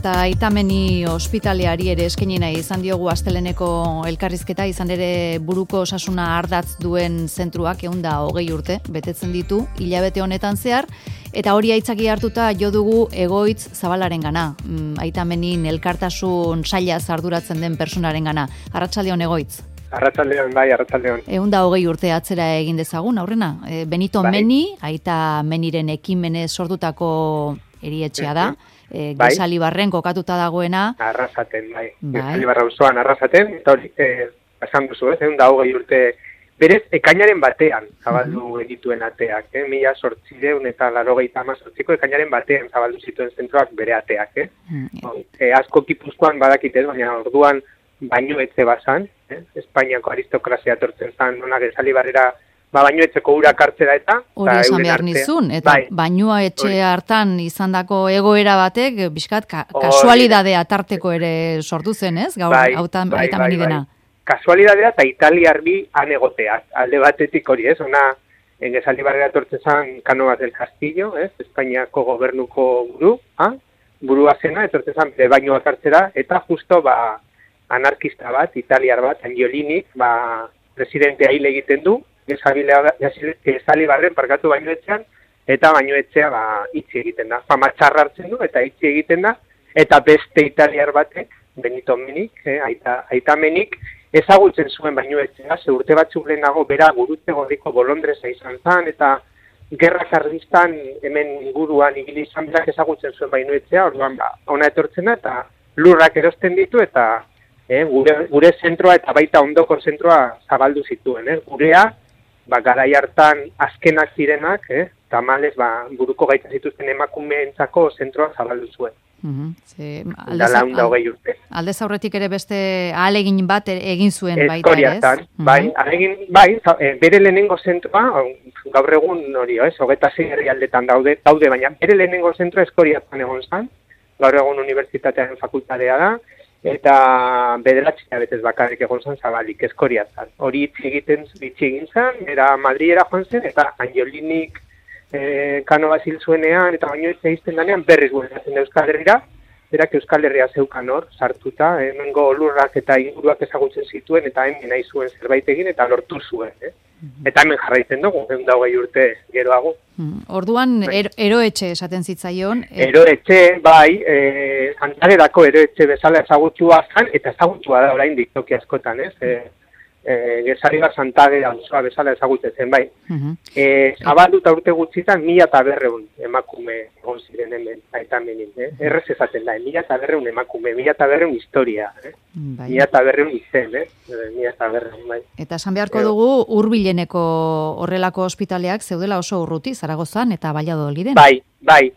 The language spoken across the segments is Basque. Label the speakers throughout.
Speaker 1: eta Aitameni ospitaleari ere eskaini nahi izan diogu asteleneko elkarrizketa, izan ere buruko osasuna ardatz duen zentruak 120 urte betetzen ditu hilabete honetan zehar, eta hori aitzaki hartuta jo dugu Egoitz Zabalarengana, Aitamenin elkartasun sailaz arduratzen den personarengana. Arratsaldeon, Egoitz.
Speaker 2: Arratsaldeon, bai, arratsaldeon.
Speaker 1: 120 urte atzera egin dezagun, aurrena. Benito Meni, Aita Meniren ekimenez sortutako erietxea da. Gesalibarren kokatuta dagoena.
Speaker 2: Arrasaten, bai. Gesalibarra auzoan Arrasaten, eta hori, esan duzu, 120 urte, berez, ekainaren batean zabaldu dituen ateak, 1888ko ekainaren batean zabaldu zituen zentroak bere ateak, asko Gipuzkoan badakite, baina orduan baino etxe bazan, Espainiako aristokrazia etortzen zan, nona Gesalibarrera baino etxeko urak hartzera eta...
Speaker 1: Hori esan behar nizun, eta bainoa etxe hartan izandako egoera batek, bizkat, kasualidadea tarteko ere sortu zen, ez? Gaur, Aitameni dena.
Speaker 2: Kasualidadea eta italiarbi anegotea, alde batetik hori, ez? Ona, Gesalibarrera etortzen zan Cánovas del Castillo, ez? Espainiako gobernuko burua zena, etortzen zan bainoak hartzera, eta justo, anarkista bat, italiar bat, Angiolinik, presidentea hil egiten du, Gesalibarren parkatu bainoetxean, eta bainoetxea itxi egiten da. Matxarra hartzen du, eta itxi egiten da, eta beste italiar batek, Benito Menik, Aitamenik, ezagutzen zuen bainoetxea, ze urte batzuk lehenago bera gurutze gorriko bolondresa izan zen, eta gerra karlistan hemen inguruan ibili izan berak ezagutzen zuen bainoetxea, orduan ona etortzen da, eta lurrak erosten ditu, eta gure zentroa eta baita ondoko zentroa zabaldu zituen. Gurea, garai hartan azkenak zirenak, tamalez buruko gaitza zituzten emakumeentzako zentroa zabaldu zuen. Dala 120 urte.
Speaker 1: Aldez aurretik ere beste ahalegin bat egin zuen baita, ez?
Speaker 2: Eskoriatan, bere lehenengo zentroa, gaur egun hori, 26 herrialdetan daude, baina bere lehenengo zentroa Eskoriatan egon zen, gaur egun unibertsitatearen fakultatea da, eta bederatxea betez bakarrik egon zen zabalik, Eskoriatan. Hori itxi egin zen, era Madrilera joan zen, eta Angiolinik Cánovas hil zuenean, eta bainoetxea izten danean berriz bueltatzen da Euskal Herrira, berak Euskal Herria zeukan hor, sartuta, hemengo lurrak eta inguruak ezagutzen zituen, eta hemen nahi zuen zerbait egin, eta lortu zuen. Eta hemen jarraitzen dugu, 120 urte geroago.
Speaker 1: Orduan, eroetxe esaten zitzaion.
Speaker 2: Eroetxe, bai, Santagerako eroetxe bezala ezagutua zan, eta ezagutua da oraindik toki askotan, ez? Gesalibar Santagera auzoa bezala ezagutzen zen, bai. Zabalduta urte gutxitan 1.500 emakume egon ziren hemen, Aitamenin, errez esaten da, 1.500 emakume, 1.500 historia, 1.500 izen, 1.500, bai.
Speaker 1: Eta esan beharko dugu, hurbileneko horrelako ospitaleak zeudela oso urruti, Zaragozan eta Valladoliden.
Speaker 2: Bai.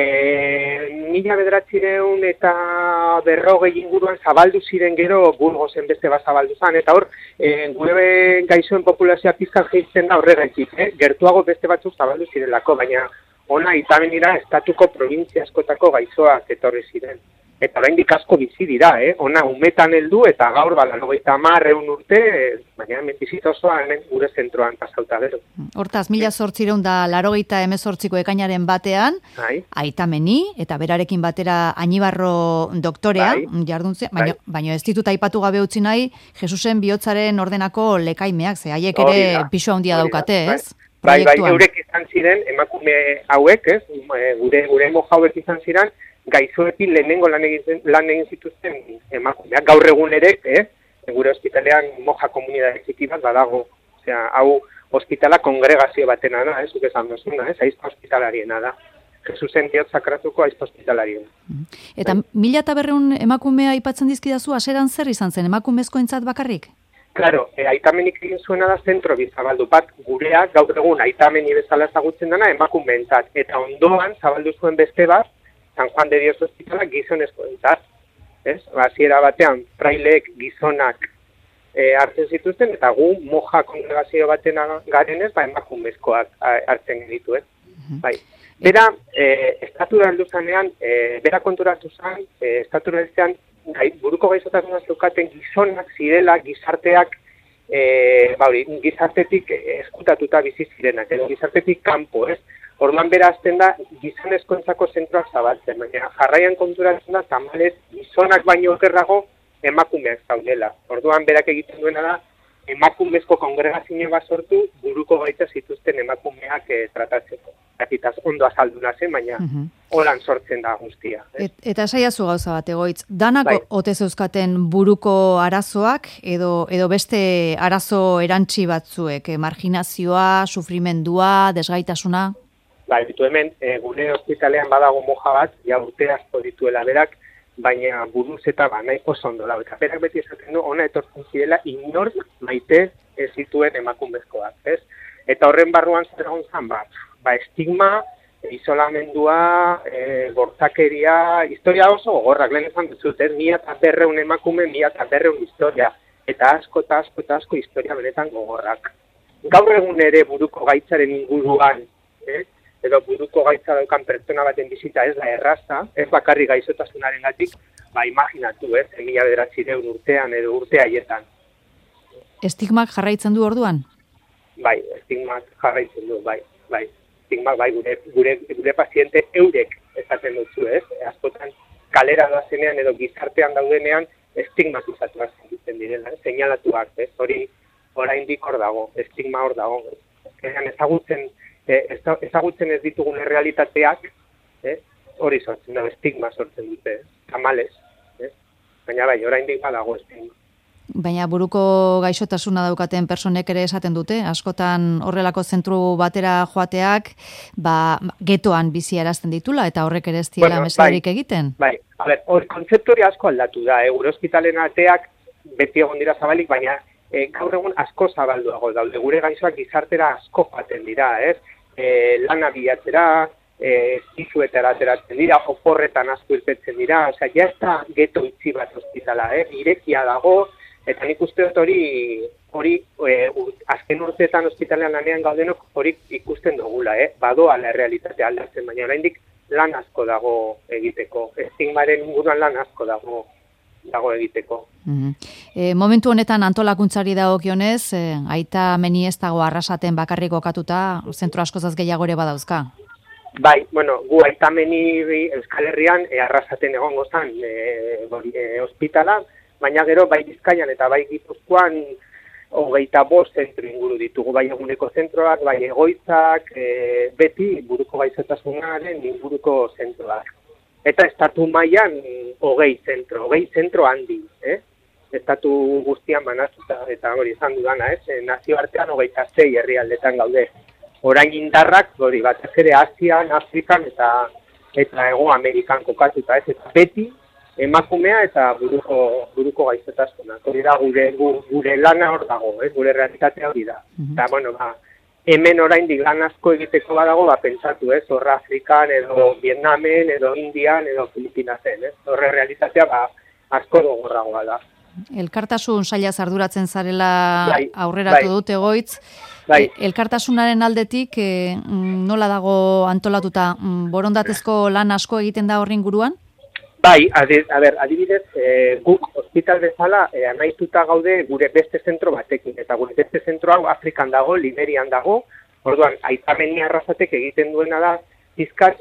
Speaker 2: 1900 eta 40 inguruan zabaldu ziren gero Burgosen beste bat zabaldu zen, eta hor, gure gaixoen populazioa pizkan jeitzen da horregaitik, gertuago beste batzuk zabaldu zirelako, baina ona Aitamenira estatuko provintzia askotako gaixoak etorri ziren. Eta oraindik asko bizi dira, ona umetan heldu eta gaur 90 urte, baina bizitza osoa hemen gure zentroan pasauta gero.
Speaker 1: Hortaz, 1888ko ekainaren batean, Aitameni eta berarekin batera Añibarro doktorea, jarduntzea, baina ez ditut aipatu gabe utzi nahi, Jesusen bihotzaren ordenako lekaimeak, ze haiek ere pisu handia daukate, ez?
Speaker 2: Bai, eurek izan ziren, emakume hauek, ez? Gure moja hauek izan ziren, gaixoekin lehenengo lan egin zituzten emakumeak. Gaur egun ere, gure ospitalean moja komunidade txiki bat badago. Osea, hau ospitala kongregazio batena da, zuk esan duzuna, aizpa ospitalariena da. Jesusen diot sakratuko aizpa ospitalariena.
Speaker 1: Eta 1.500 emakumea aipatzen dizkidazu, hasieran zer izan zen, emakumezkoentzat bakarrik?
Speaker 2: Claro, Aitamenik egin zuena da zentro bizabaldu bat, gureak gaur egun Aitameni bezala ezagutzen dena emakumeentzat, eta ondoan zabaldu zuen beste bat, San Juan de Dios hospitalak gizonezkoentzat, hasiera batean fraileek gizonak hartzen zituzten, eta gu moja kongregazio baten garenez, emakumezkoak hartzen genituen. Bera, estatura heldu zanean, bera konturatu zan, estatura heltzean, buruko gaixotasuna zeukaten gizonak zirela gizarteak, gizartetik eskutatuta bizi zirenak, edo gizartetik kanpo, Orduan bera azten da gizonezkoentzako zentroak zabaltzen, baina jarraian konturatzen da tamalez gizonak baino okerrago emakumeak zaudela. Orduan berak egiten duena da emakumezko kongregazio bat sortu buruko gaitza zituzten emakumeak tratatzeko. Akitaz ondo azaldu nazen, baina holan sortzen da guztia.
Speaker 1: Eta esaiazu gauza bat, Egoitz, danak ote zeuzkaten buruko arazoak edo beste arazo erantsi batzuek, marginazioa, sufrimendua, desgaitasuna?
Speaker 2: Bai, ditu hemen, gure ospitalean badago moja bat, ja urte asko dituela berak, baina buruz eta nahiko zondola. Eta berak beti esaten du, ona etortzen zirela inor maite ez zituen emakumezkoak, ez? Eta horren barruan zer egon zan, estigma, isolamendua, bortzakeria, historia oso gogorrak, lehen esan duzut, ez? 1.500 emakume, 1.500 historia, eta asko historia benetan gogorrak. Gaur egun ere buruko gaitzaren inguruan, edo buruko gaitza daukan pertsona baten bizita ez da erraza, ez bakarri gaixotasunaren gatik, imaginatu, 1900 urtean edo urte haietan.
Speaker 1: Estigmak jarraitzen du orduan?
Speaker 2: Bai, estigmak jarraitzen du, bai. Estigmak, gure paziente eurek esaten dutzu, ez? Askotan kalera doazenean edo gizartean daudenean estigmatizatuak zenditzen direla, seinalatuak, ez? Hori oraindik hor dago, estigma hor dago. Ezagutzen ez ditugun realitateak, hori sortzen da, estigma sortzen dute, tamalez. Baina bai, oraindik badago estigma.
Speaker 1: Baina buruko gaixotasuna daukaten personek ere esaten dute, askotan horrelako zentru batera joateak, getoan biziarazten ditula, eta horrek ere ez diela mesederik egiten.
Speaker 2: Bai, kontzeptori asko aldatu da, gure ospitalen ateak beti egon dira zabalik, baina gaur egun asko zabalduago daude, gure gaixoak gizartera asko joaten dira, ez? Lana bilatzera, zizuetara ateratzen dira, oporretan asko irtetzen dira, osea, ja ez da geto itxi bat ospitala, irekia dago, eta nik uste dut hori azken urteetan ospitalean lanean gaudenok hori ikusten dugula, badoa la realitatea aldatzen, baina oraindik lan asko dago egiteko, estigmaren inguruan lan asko dago egiteko.
Speaker 1: Momentu honetan antolakuntzari dagokionez, Aita Meni ez dago Arrasaten bakarrik kokatuta, zentro askozaz gehiago ere badauzka?
Speaker 2: Bai, gu Aita Meni Euskal Herrian Arrasaten egongo zan ospitala, baina gero bai Bizkaian eta bai Gipuzkoan 25 zentro inguru ditugu, bai eguneko zentroak, bai egoitzak, beti buruko gaixotasunaren inguruko zentroak. Eta estatu mailan 20 zentro handi, estatu guztian banatuta, eta hori izan dudana, nazioartean 26 herrialdetan gaude. Orain indarrak, hori batez ere Asian, Afrikan eta Hego Amerikan kokatuta, eta beti emakumea eta buruko gaixotasuna. Hori da gure lana hor dago, gure realitatea hori da. Eta, hemen oraindik lan asko egiteko badago, pentsatu, horra Afrikan, edo Vietnamen, edo Indian, edo Filipinazen, horre realitatea asko gogorragoa da.
Speaker 1: Elkartasun sailaz arduratzen zarela aurreratu dut, Egoitz. Elkartasunaren aldetik, nola dago antolatuta, borondatezko lan asko egiten da horren inguruan?
Speaker 2: Bai, adibidez, guk hospital bezala anaituta gaude gure beste zentro batekin, eta gure beste zentro hau Afrikan dago, Liberian dago, orduan, Aita Meni Arrasatek egiten duena da, bizkat,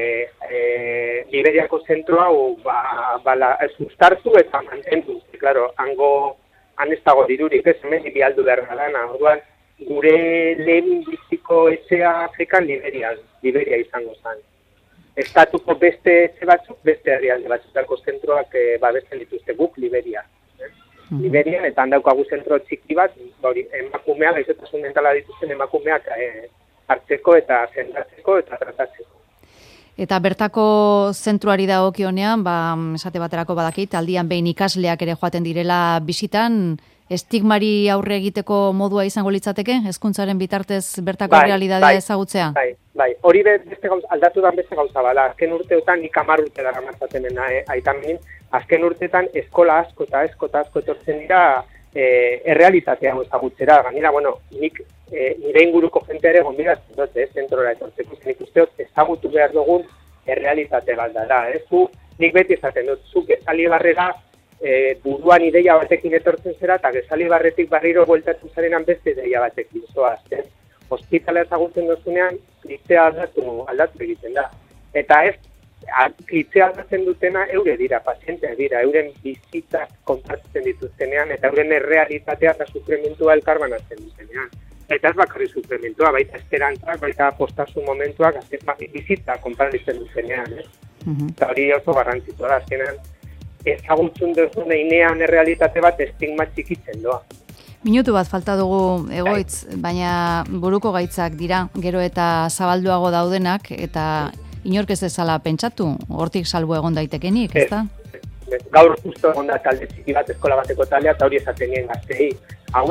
Speaker 2: Liberiako zentro hau sustartu eta mantendu. Claro, han ez dago dirurik, hemen bialdu behar dana, orduan, gure lehen biziko etxea Afrikan Liberia izango zen. Estatuko beste etxe batzuk, beste herrialde batzutako zentroak babesten dituzte guk Liberia. Liberian, eta handaukagu zentro txiki bat, emakumea, gaixotasun mentala dituzten emakumeak hartzeko eta sendatzeko eta tratatzeko.
Speaker 1: Eta bertako zentruari dagokionean, esate baterako badakit, aldian behin ikasleak ere joaten direla bisitan, estigmari aurre egiteko modua izango litzateke, hezkuntzaren bitartez bertako realitatea ezagutzea?
Speaker 2: Bai, hori aldatu dan beste gauza bada. Azken urteotan, nik 10 urte dara martzaten Aita Menin, azken urteetan eskola asko etortzen dira errealitatea ezagutzera. Gainera, nik nire inguruko jente ere gonbidatzen dut, zentrora etortzeko. Nik uste dut ezagutu behar dugun errealitate bat dara. Nik beti esaten dut, zuk Gezalibarrera buruan ideia batekin etortzen zera, eta Gezalibarretik barriro bueltatzen zarenan beste ideia batekin zoaz. ospitalea ezagutzen duzunean, klitzea aldatu egiten da. Eta ez, klitzea aldatzen dutena eure dira, pazienteak dira, euren bizitzak kontatzen dituztenean, eta euren errealitatea eta sufrimentua elkarbanatzen dutenean. Eta ez bakarri sufrimentua, baita esperantzak, baita postasun momentuak, bizitza konpartitzen dutenean. Eta hori oso garrantzitsua da, azkenan ezagutzen duzun einean errealitate bat estigma txikitzen doa.
Speaker 1: Minutu bat falta dugu Egoitz, baina buruko gaitzak dira, gero eta zabalduago daudenak, eta inork ez dezala pentsatu, hortik salbu egon daitekenik, ezta?
Speaker 2: Gaur justo egon da talde txiki bat, eskola bateko taldea, eta hori esaten nien gaztei. Hau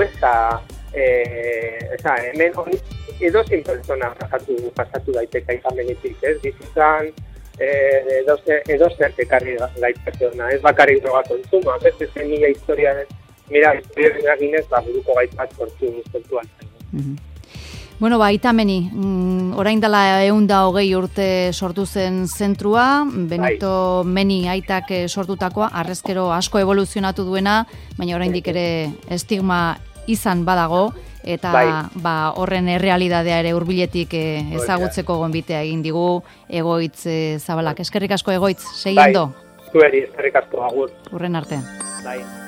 Speaker 2: hemen edozein pertsona pasatu daiteka aitamenetik, ez? Bizitzan edozer ekarri daiteke ona, ez bakarrik droga kontsumoa, beste zen mila historia eraginez, buruko gaitzak sortu altzen.
Speaker 1: Bueno, Aitameni, orain dela 120 urte sortu zen zentrua, Benito Meni aitak sortutakoa, harrezkero asko evoluzionatu duena, baina oraindik ere estigma izan badago, eta horren errealitatea ere hurbiletik ezagutzeko gonbitea egin digu Egoitz Zabalak. Eskerrik asko Egoitz, segindo.
Speaker 2: Zueri, eskerrik asko, agur.
Speaker 1: Urren arte.
Speaker 2: Bai.